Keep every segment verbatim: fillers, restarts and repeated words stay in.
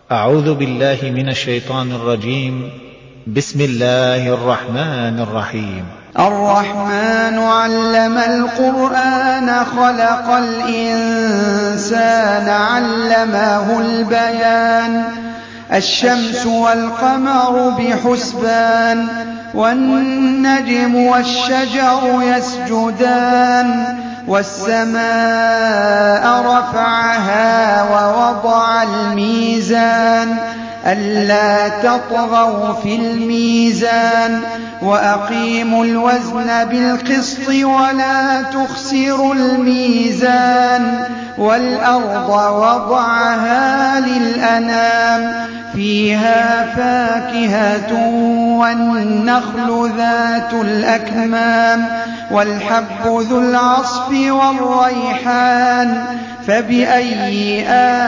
أعوذ بالله من الشيطان الرجيم. بسم الله الرحمن الرحيم. الرحمن علم القرآن خلق الإنسان علمه البيان. الشمس والقمر بحسبان والنجم والشجر يسجدان والسماء رفعها ووضع الميزان ألا تطغوا في الميزان وأقيموا الوزن بالقسط ولا تخسروا الميزان والأرض وضعها للأنام فيها فاكهة والنخل ذات الأكمام والحب ذو العصف والريحان فبأي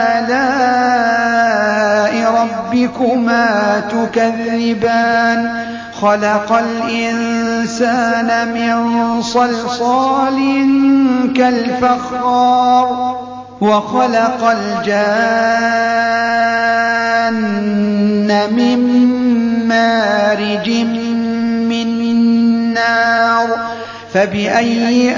آلاء ربكما تكذبان خلق الإنسان من صلصال كالفخار وخلق الجان من مارج من نار فبأي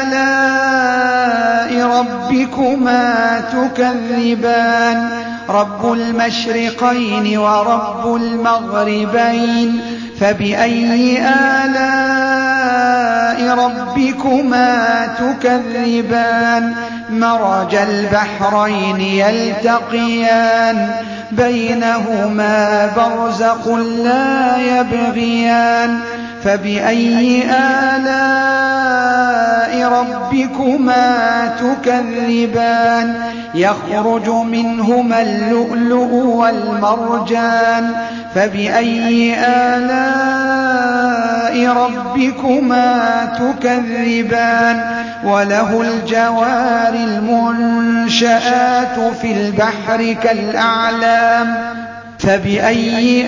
آلاء ربكما تكذبان رب المشرقين ورب المغربين فبأي آلاء ربكما تكذبان مرج البحرين يلتقيان بينهما برزخ لا يبغيان فبأي آلاء ربكما تكذبان يخرج منهما اللؤلؤ والمرجان فبأي آلاء ربكما تكذبان وله الجوار المنشآت في البحر كالأعلام فبأي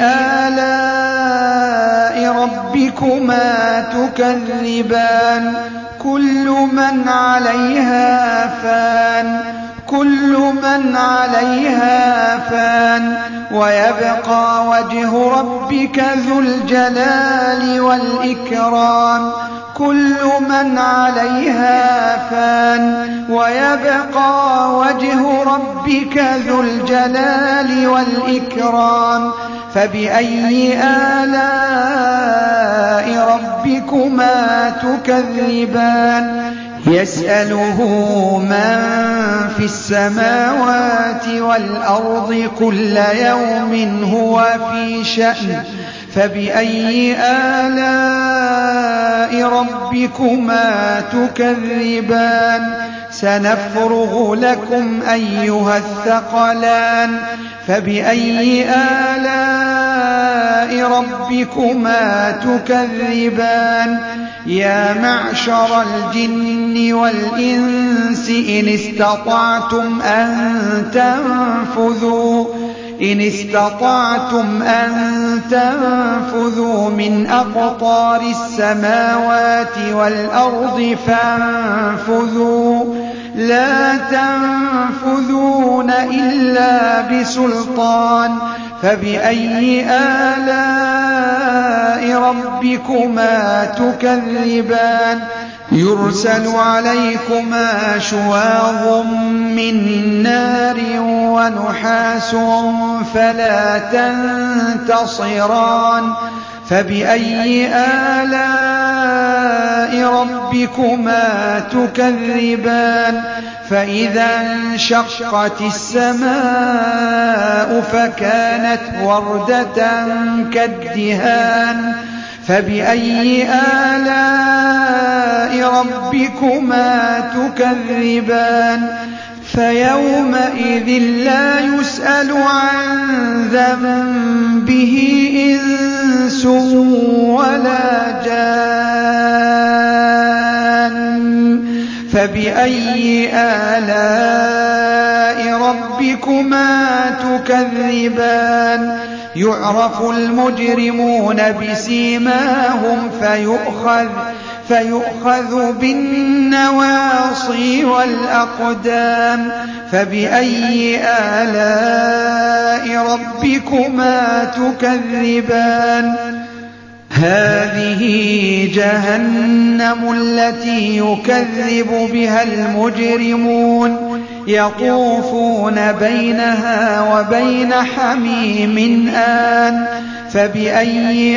آلاء ربكما تكذبان كل من عليها فان كل من عليها فان ويبقى وجه ربك ذو الجلال والإكرام كل من عليها فان ويبقى وجه ربك ذو الجلال والإكرام فبأي آلاء ربكما تكذبان يسأله من في السماوات والأرض كل يوم هو في شأن فبأي آلاء ربكما تكذبان سنفرغ لكم أيها الثقلان فبأي آلاء ربكما تكذبان يا معشر الجن والإنس إن استطعتم أن تنفذوا إن استطعتم أن تنفذوا من أقطار السماوات والأرض فانفذوا لا تنفذون إلا بسلطان فبأي آلاء ربكما تكذبان يرسل عليكما شواظ من نار ونحاس فلا تنتصران فبأي آلاء ربكما تكذبان فإذا انشقت السماء فكانت وردة كالدهان فبأي آلاء ربكما تكذبان فيومئذ لا يسأل عن ذنبه إنس ولا جان فبأي آلاء ربكما تكذبان يعرف المجرمون بسيماهم فيؤخذ فيؤخذ بالنواصي والأقدام فبأي آلاء ربكما تكذبان هذه جهنم التي يكذب بها المجرمون يطوفون بينها وبين حميم آن فبأي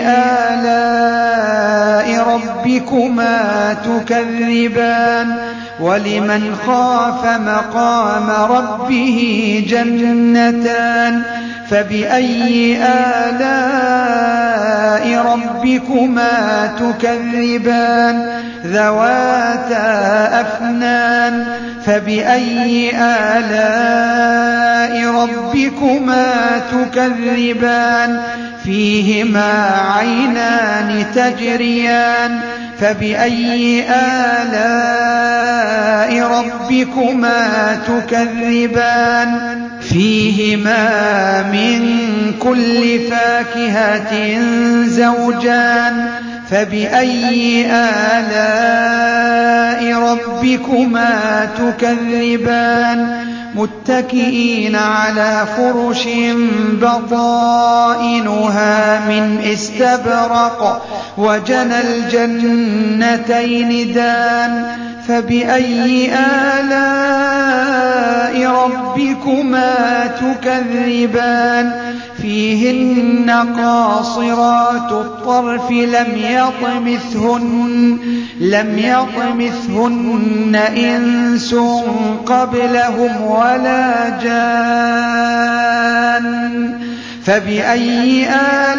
آلاء ربكما تكذبان ولمن خاف مقام ربه جنتان فبأي آلاء ربكما تكذبان ذواتا أفنان فبأي آلاء ربكما تكذبان فيهما عينان تجريان فبأي آلاء ربكما تكذبان فيهما من كل فاكهة زوجان فبأي آلاء ربكما تكذبان متكئين على فرش بطائنها من استبرق وجنى الجنتين دان فبأي آلاء ربكما تكذبان فيهن قاصرات الطرف لم يطمثهن لم يطمثهن إنس قبلهم ولا جان فبأي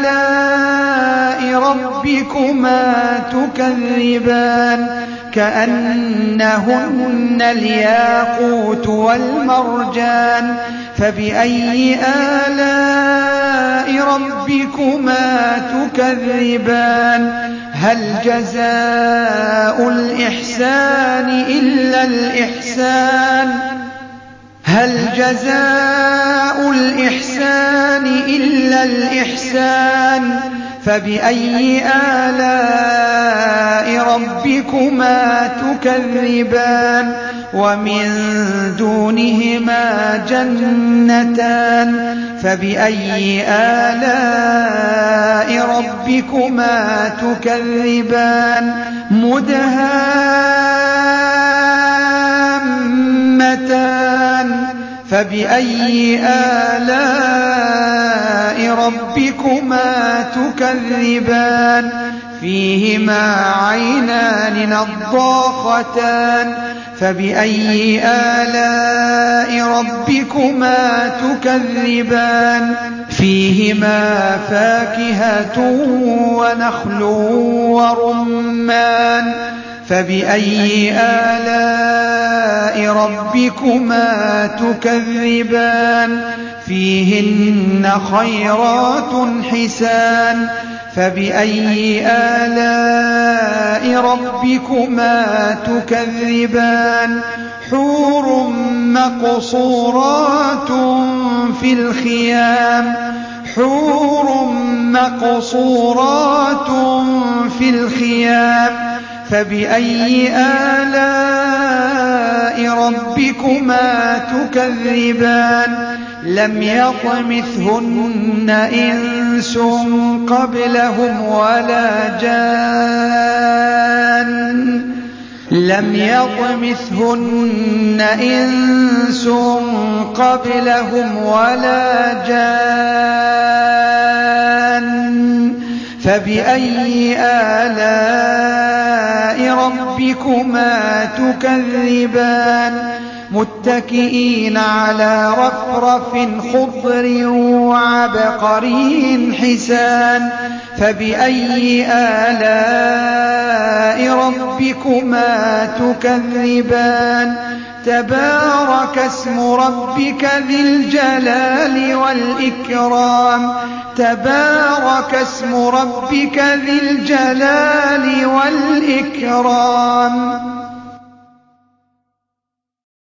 آلاء ربكما تكذبان كأنهن الياقوت والمرجان فبأي آلاء ربكما تكذبان هل جزاء الإحسان إلا الإحسان هل جزاء الإحسان إلا الإحسان فبأي آلاء ربكما تكذبان ومن دونهما جنتان فبأي آلاء ربكما تكذبان مدهامتان فبأي آلاء ربكما تكذبان فيهما عينان نضاختان فبأي آلاء ربكما تكذبان فيهما فاكهة ونخل ورمان فبأي آلاء ربكما تكذبان فيهن خيرات حسان فبأي آلاء ربكما تكذبان حور مقصورات في الخيام حور مقصورات في الخيام فبأي آلاء ربكما تكذبان لم يطمثهن إنس قبلهم ولا جان لم يطمثهن إنس قبلهم ولا جان فبأي آلاء ربكما تكذبان متكئين على رفرف خضر وعبقري حسان فبأي آلاء ربكما تكذبان تبارك اسم ربك ذي الجلال والإكرام تبارك اسم ربك ذي الجلال والإكرام